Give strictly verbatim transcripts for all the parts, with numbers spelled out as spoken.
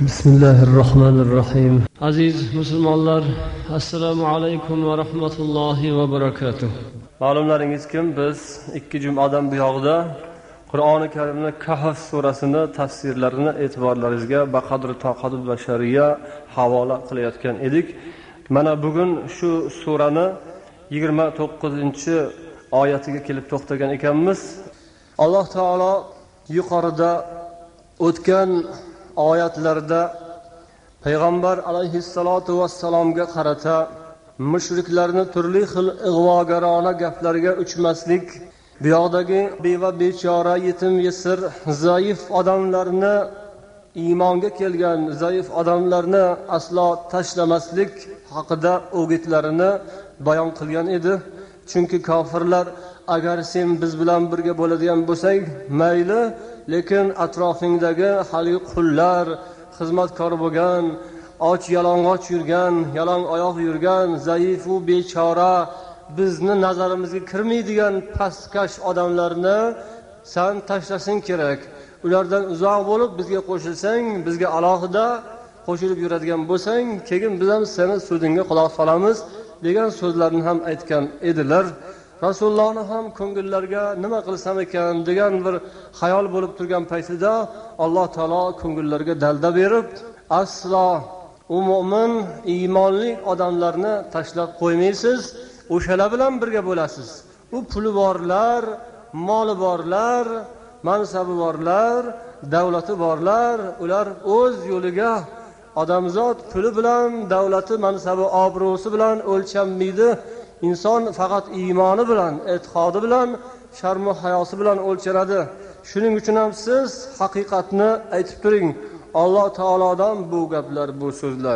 Bismillahirrahmanirrahim. Aziz musulmonlar, assalomu alaykum va rahmatullohi va barakatuh. Ma'lumlaringizki, biz ikki jumadan buyog'ida Qur'oni Karimning Kahf surasini tafsirlarini e'tiborlaringizga baqadri toqat va shariya havola qilayotgan edik. Mana bugun shu surani yigirma to'qqizinchi oyatiga kelib to'xtagan ekanmiz. Alloh taolo yuqorida o'tgan oyatlarda payg'ambar alayhissalotu vassalomga qarata mushriklarni turli xil ig'vogarona gaplarga uchmaslik, bu yoqdagi beva bechora, yetim yesir, zaif odamlarni, iymonga kelgan zaif odamlarni aslo tashlamaslik haqida o'gitlarini bayon qilgan edi. Chunki kofirlar agar sen biz bilan birga bo'ladigan bo'lsang mayli, lekin atrofingdagi hali qullar, xizmatkor bo'lgan, och yalang'och yurgan, yalang oyoq yurgan, zaif u bechora, bizni nazarimizga kirmaydigan pastkash odamlarni sen tashlashing kerak. Ulardan uzoq bo'lib bizga qo'shilsang, bizga alohida qo'shilib yuradigan bo'lsang, keyin biz ham seni so'zingga quloq solamiz degan so'zlarni ham aytgan edilar. Rasulullohni ham ko'ngillariga nima qilsam ekan degan bir xayol bo'lib turgan paytida Alloh taolo ko'ngillariga dalda berib, aslo u mo'min, iymonli odamlarni tashlab qo'ymaysiz, o'shalar bilan birga bo'lasiz. U puli borlar, moli borlar, mansabi borlar, davlati borlar, ular o'z yo'liga, odamzod puli bilan, davlati, mansabi, obro'si bilan o'lchanmaydi. Inson faqat iymoni bilan, e'tiqodi bilan, sharm va hayosi bilan o'lchanadi. Shuning uchun ham siz haqiqatni aytib turing. Alloh taolodan bu gaplar, bu so'zlar.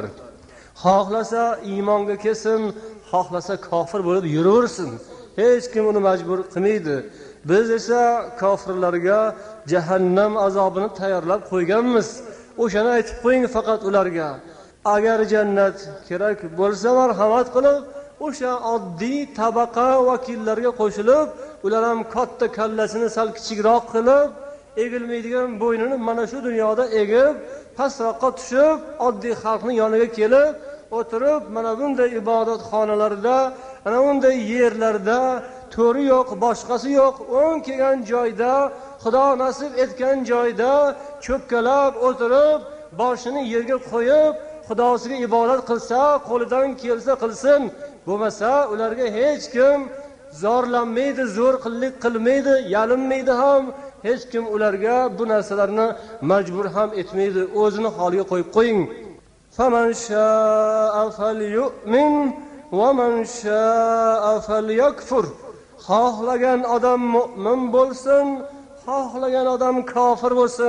Xohlasa iymonga kelsin, xohlasa kofir bo'lib yuraversin. Hech kim uni majbur qilmaydi. Biz esa kofirlarga jahannam azobini tayyorlab qo'yganmiz. O'shani aytib qo'ying faqat ularga. Agar jannat kerak bo'lsa, marhamat qilib o'sha oddiy tabaqa vakillariga qo'shilib, ular ham katta kallasini sal kichikroq qilib, egilmaydigan bo'ynini mana shu dunyoda egib, pastroqqa tushib, oddiy xalqning yoniga kelib, o'tirib, mana bunday ibodatxonalarda, mana bunday yerlarda, to'ri yo'q, boshqasi yo'q, o'ng kelgan joyda, Xudo nasib etgan joyda cho'kkalab o'tirib, boshini yerga qo'yib, Xudosiga ibodat qilsa, qo'lidan kelsa qilsin. Bo'lmasa ularga hech kim zorlanmaydi, zo'rqillik qilmaydi, yalinmaydi ham, hech kim ularga bu narsalarni majbur ham etmaydi. O'zini holiga qo'yib qo'ying. Faman sha'a falyu'min va man sha'a falyakfur. Xohlagan odam mu'min bo'lsin, xohlagan odam kofir bo'lsin.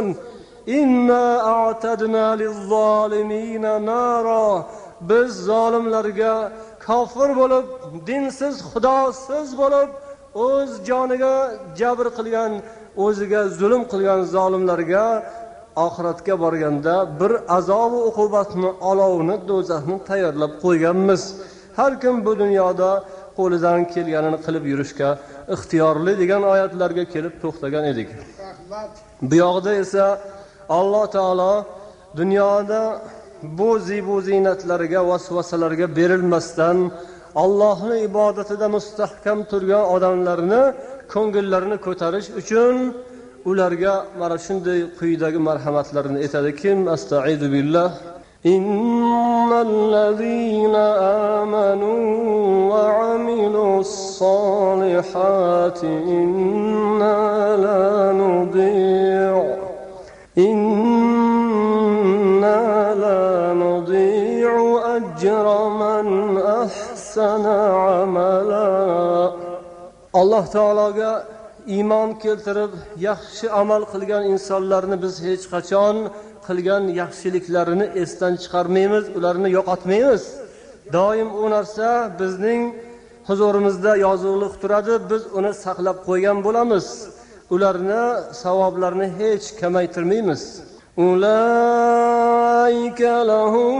Inna a'tadna liz-zolimina nara. Biz zolimlarga, kofir bo'lib, dinsiz, xudosiz bo'lib, o'z joniga jabr qilgan, o'ziga zulm qilgan zolimlarga oxiratga borganda bir azob va uqubatni, olovni, do'zaxni tayyorlab qo'yganmiz. Har kim bu dunyoda qo'lidan kelganini qilib yurishga ixtiyorli degan oyatlarga kelib to'xtagan edik. Bu yoqda esa Alloh taolo dunyoda bu zibu ziynatlarga, vasvasalarga berilmasdan Allohning ibodatida mustahkam turgan odamlarni ko'ngillarini ko'tarish uchun ularga mana shunday quyidagi marhamatlarini aytadi. Kim? Astaizu billah. Innallazina amanu va amilus solihati inna la nudi'u inna la nudi'u ajra man ahsana amala. Alloh taologa iymon keltirib yaxshi amal qilgan insonlarni biz hech qachon qilgan yaxshiliklarini esdan chiqarmaymiz, ularni yo'qotmaymiz. Doim u narsa bizning huzurimizda yozuvliq turadi, biz uni saqlab qo'ygan bo'lamiz. Ularni savoblarini hech kamaytirmaymiz. Ulaika lahum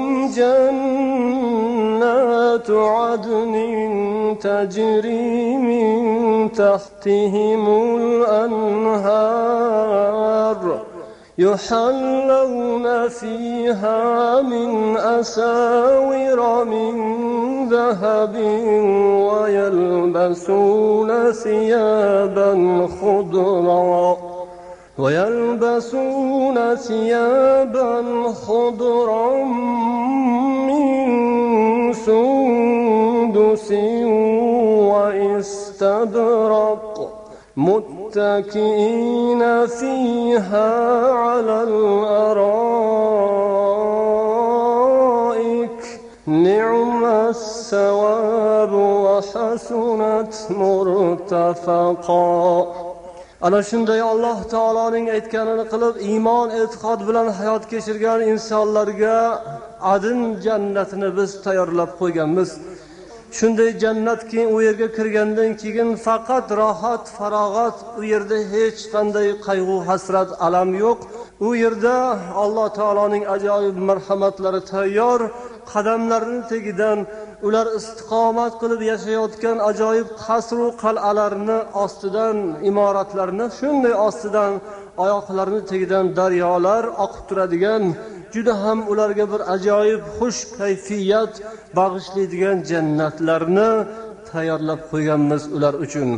jannatu adnin tajri min tahtihimul anhar يحلون فيها من أساور من ذهب ويلبسون ثيابا خضرا ويلبسون ثيابا خضرا من سندس واستبرق متكئين فيها على الأرائك نعم الثواب وحسنت مرتفقا. Ana shunday Alloh taoloning aytganini qilib iymon e'tiqod bilan hayot kechirgan insonlarga adin jannatini biz tayyorlab qo'yganmiz. Shunday jannatki, u yerga kirgandan keyin faqat rohat, farog'at, u yerda hech qanday qayg'u, hasrat, alam yo'q. U yerda Alloh taoloning ajoyib marhamatlari tayyor, qadamlarining tagidan ular istiqomat qilib yashayotgan ajoyib qasr va qal'alarni ostidan, imoratlarni shunday ostidan oyoqlarining tagidan daryolar oqib turadigan, juda ham ularga bir ajoyib xush kayfiyat bag'ishlaydigan jannatlarni tayyorlab qo'yganmiz ular uchun.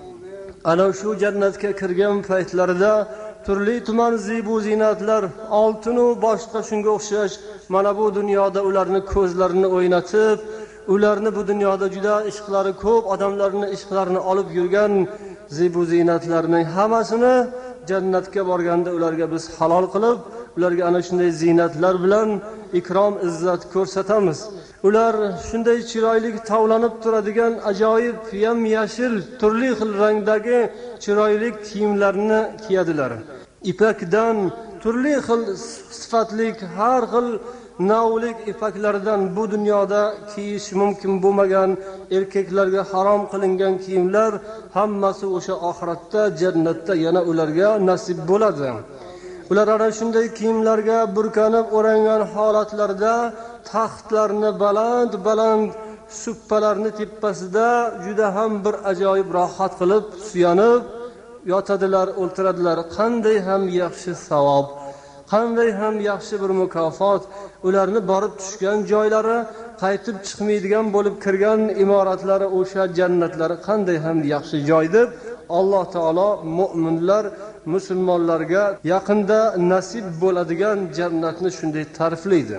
Ana shu jannatga kirgan paytlarida turli tuman zibu zinatlar, oltin va boshqa shunga o'xshash mana bu dunyoda ularni ko'zlarini o'ynatib, ularni bu dunyoda juda ishqlari ko'p, odamlarning ishqlarini olib yurgan zibu zinatlarning hammasini jannatga borganda ularga biz halol qilib, ularga ana shunday zinatlar bilan ikrom, izzat ko'rsatamiz. Ular shunday chiroyli tavlanib turadigan ajoyib yam-yashil, turli xil rangdagi chiroyli kiyimlarni kiyadilar. Ipakdan, turli xil sifatlik, har xil navlik ipaklardan bu dunyoda kiyish mumkin bo'lmagan, erkaklarga harom qilingan kiyimlar hammasi o'sha oxiratda, jannatda yana ularga nasib bo'ladi. Ular ana shunday kiyimlarga burkanib o'rangan holatlarda taxtlarni baland baland suppalarni tepasida juda ham bir ajoyib rohat qilib suyanib yotadilar, o'ltiradilar. Qanday ham yaxshi savob, qanday ham yaxshi bir mukofot. Ularni borib tushgan joylari, qaytib chiqmaydigan bo'lib kirgan imoratlari, o'sha jannatlari qanday ham yaxshi joy deb Alloh taolo mu'minlar, musulmonlarga yaqinda nasib bo'ladigan jannatni shunday ta'riflaydi.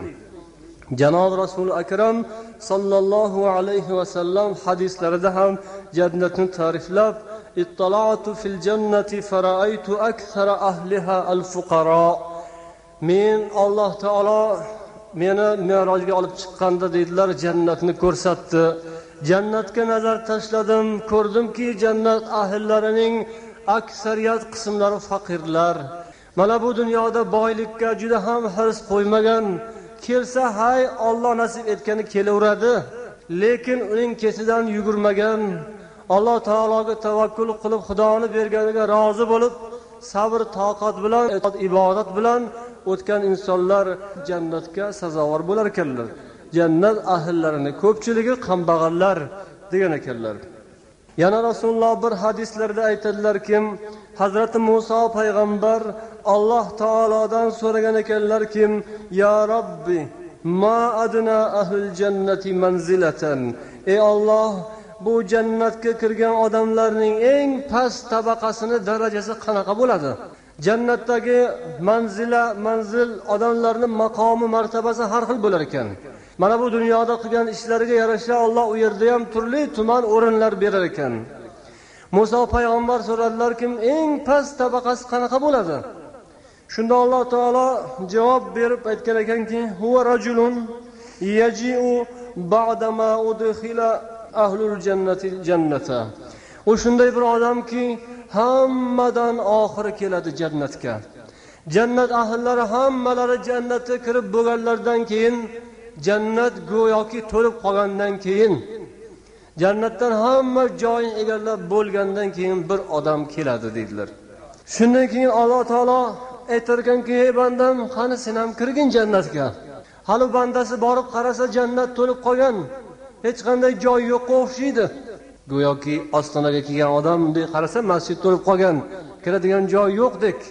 Janob Rasul akram sallallohu alayhi va sallam hadislarida ham jannatni ta'riflab, ittala'tu fil jannati fara'aytu akthara ahliha al-fuqara. Men Alloh taolo meni Mi'rojga olib chiqqanda dedilar, jannatni ko'rsatdi. Jannatga nazar tashladim, ko'rdimki jannat ahllarining aksariyat qismlari faqirlar. Mana bu dunyoda boylikka juda ham hirs qo'ymagan, kelsa hay Alloh nasib etgani kelaveradi, lekin uning ketidan yugurmagan, Alloh taologa tavakkul qilib Xudoni berganiga rozi bo'lib, sabr, toqat bilan, ibodat bilan o'tgan insonlar jannatga sazovor bo'lar ekanlar. Jannat ahllarini ko'pchiligi kambag'allar degan ekanlar. Yana Rasululloh bir hadislarda aytadilar-ki, Hazrati Musa payg'ambar Alloh taolodan so'ragan ekanlar-ki, "Ya Robbi, ma adna ahlul jannati manzilatan." Ey Alloh, bu jannatga kirgan odamlarning eng past tabaqasini darajasi qanaqa bo'ladi? Jannatdagi manzila, manzil odamlarning maqomi, martabasi har xil bo'lar ekan. Mana bu dunyoda qilgan ishlariga yarasha Alloh u yerda ham turli tuman o'rinlar berar ekan. Musa payg'ambar so'radilar-ki, eng past tabaqasi qanaqa bo'ladi? Shunda Alloh taolo javob berib aytgan ekanki, huwa rajulun yaji'u ba'da ma udkhila ahlul jannati jannata. U shunday bir odamki, hammadan oxiri keladi jannatga. Jannat ahllari hammalari jannatga kirib bo'lganlardan keyin, jannat go'yoki to'lib qolgandan keyin, jannatdan hamma joyini egallab bo'lgandan keyin bir odam keladi dedilar. Shundan keyin Alloh taolo aytarkanki, ey bandam, qani sen ham kirgin jannatga. Hali bandasi borib qarasa jannat to'lib qolgan, hech qanday joy yo'qqa o'xshaydi. Go'yoki ostonaga kelgan odam bunday qarasa masjid to'lib qolgan, kiradigan joy yo'qdek.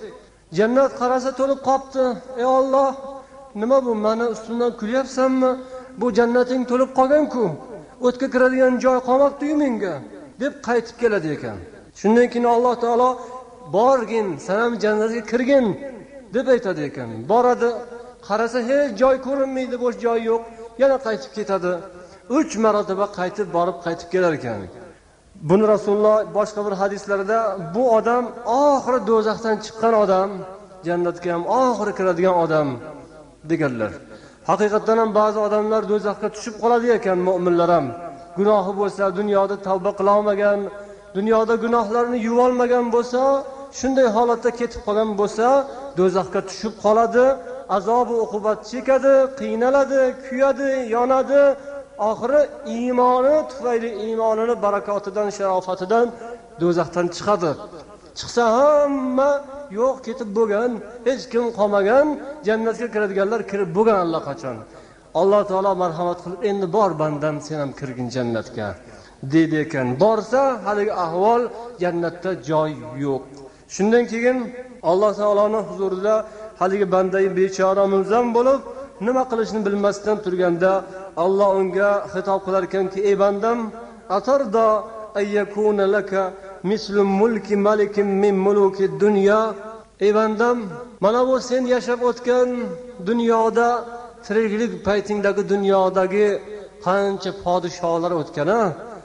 Jannat qarasa to'lib qopti. Ey Alloh, nima bu? Meni ustimdan kulyapsanmi? Bu jannating to'lib qolgan-ku. O'tga kiradigan joy qolmabdi-yu menga, deb qaytib keladi ekan. Shundan keyin Alloh taolo borgin, sen ham jannatga kirgin deb aytadi ekan. Boradi, qarasa hech joy ko'rinmaydi, bo'sh joy yo'q. Yana qaytib ketadi. uch marotaba qaytib borib qaytib kelar ekan. Buni Rasululloh boshqa bir hadislarida bu odam oxiri do'zaxdan chiqqan odam, jannatga ham oxiri kiradigan odam deganlar. Haqiqatan ham ba'zi odamlar do'zaxga tushib qoladi ekan, mu'minlar ham. Gunohi bo'lsa, dunyoda tavba qila olmagan, dunyoda gunohlarini yuva olmagan bo'lsa, shunday holatda ketib qolgan bo'lsa, do'zaxga tushib qoladi, azob va uqubat chekadi, qiynaladi, kuyadi, yonadi. Oxiri iymoni tufayli iymonini barakotidan, sharofatidan do'zaxdan chiqadi. Chiqsa hamma yo'q, ketib bo'lgan, hech kim qolmagan, jannatga kiradiganlar kirib bo'lgan allaqachon. Alloh taolo marhamat qilib, endi bor bandam, sen ham kirgin jannatga deydi ekan. Borsa, haligi ahvol jannatda joy yo'q. Shundan keyin Alloh taoloning huzurida haligi bandai bechora mulzam bo'lib, nima qilishni bilmasdan turganda Alloh unga xitob qilar ekanki, ey bandam, atarda ayyakuna laka mislu mulki malikin min muluki dunya. Ey bandam, mana bu sen yashab o'tgan dunyoda, tiriklik paytingdagi dunyodagi qancha podshohlar o'tgan-a?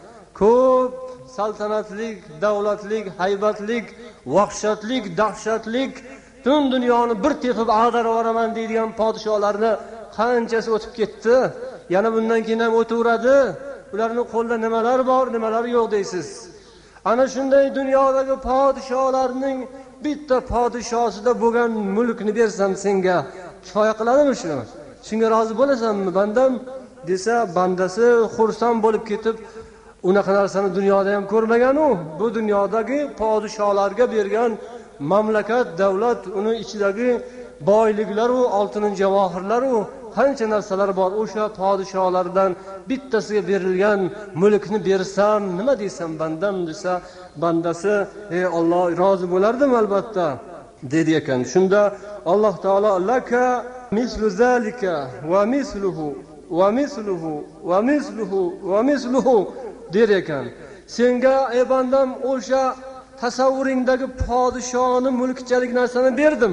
Ko'p saltanatlik, davlatlik, haybatlik, vahshatlik, dahshatlik, butun dunyoni bir tepib ag'darib yuboraman deydigan podshohlarni qanchasi o'tib ketdi? Yana bundan keyin ham o'taveradi. Ularning qo'lida nimalar bor, nimalar yo'q deysiz. Ana shunday dunyodagi podshohlarning bitta podshosida bo'lgan mulkni bersam senga kifoya qiladimi shu? Shunga rozi bo'lasanmi bandam? Desa, bandasi xursand bo'lib ketib, unaqa narsani dunyoda ham ko'rmagan u. Bu dunyodagi podshohlarga bergan mamlakat, davlat, uni ichidagi boyliklar u, oltin javohirlar u, qancha narsalar bor. O'sha podshohlardan bittasiga berilgan mulkni bersam nima desam bandam, desa, bandasi ey Alloh, rozi bo'lardim albatta dedi ekan. Shunda Alloh taolo laka mislu zalika va misluhu va misluhu va misluhu va misluhu der ekan. Senga ey bandam o'sha tasavvuringdagi podshohning mulkchalik narsani berdim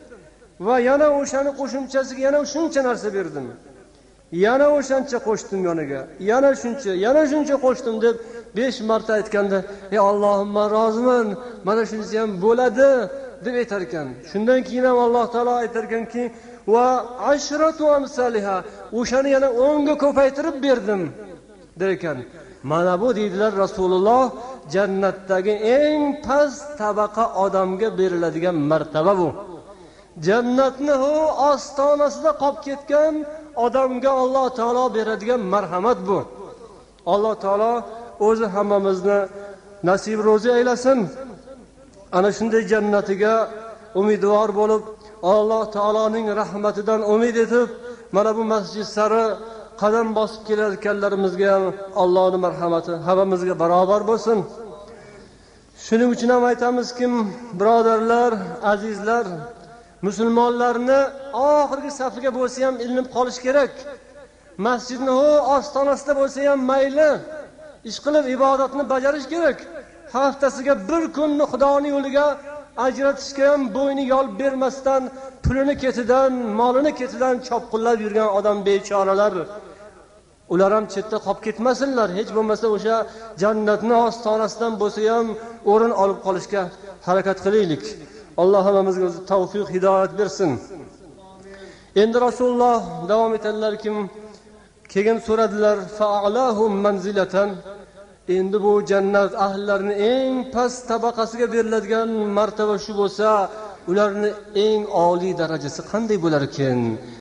va yana o'shani qo'shimchasiga yana shuncha narsa berdim. Yana o'shancha qo'shdim yoniga. Yana shuncha, yana shuncha qo'shdim deb besh marta aytganda, ey Allohim, men roziman, mana shunisi ham bo'ladi deb aytar ekan. Shundan keyin ham Alloh taolo aytar ekanki, va ashratu amsalha, o'shani yana o'nga ko'paytirib berdim der ekan. Mana bu deydilar Rasululloh, jannatdagi eng past tabaqa odamga beriladigan martaba bu. Jannatni ho ostonasida qolib ketgan odamga Alloh taolo beradigan marhamat bu. Alloh taolo o'zi hammamizni nasib ro'zi aylasin. Ana shunday jannatiga umidvor bo'lib, Alloh taoloning rahmatidan umid etib, mana bu masjid sari qadam bosib kelayotganlarimizga ham Allohning marhamati hammamizga barobar bo'lsin. Shuning uchun ham aytamizki, birodarlar, azizlar, musulmonlarni oxirgi safiga bo'lsa ham ilinib qolish kerak. Masjidni ho ostonasida bo'lsa ham mayli, ish qilib ibodatni bajarish kerak. Haftasiga bir kunni Xudoning yo'liga ajratishga ham bo'yni yol bermasdan, pulini ketidan, molini ketidan chopqillab yurgan odam bechoralar, ular ham chetda qolib ketmasinlar. Hech bo'lmasa o'sha jannatning ostonasidan bo'lsa ham o'rin olib qolishga harakat qilaylik. Alloh hammamizga o'zi tavfiq, hidoyat bersin. Endi Rasululloh davom etadilarki, keyin so'radilar, fa'alahum manzilatan. Endi bu jannat ahllarining eng past tabaqasiga beriladigan martaba shu bo'lsa, ularning eng oliy darajasi qanday bo'lar ekan?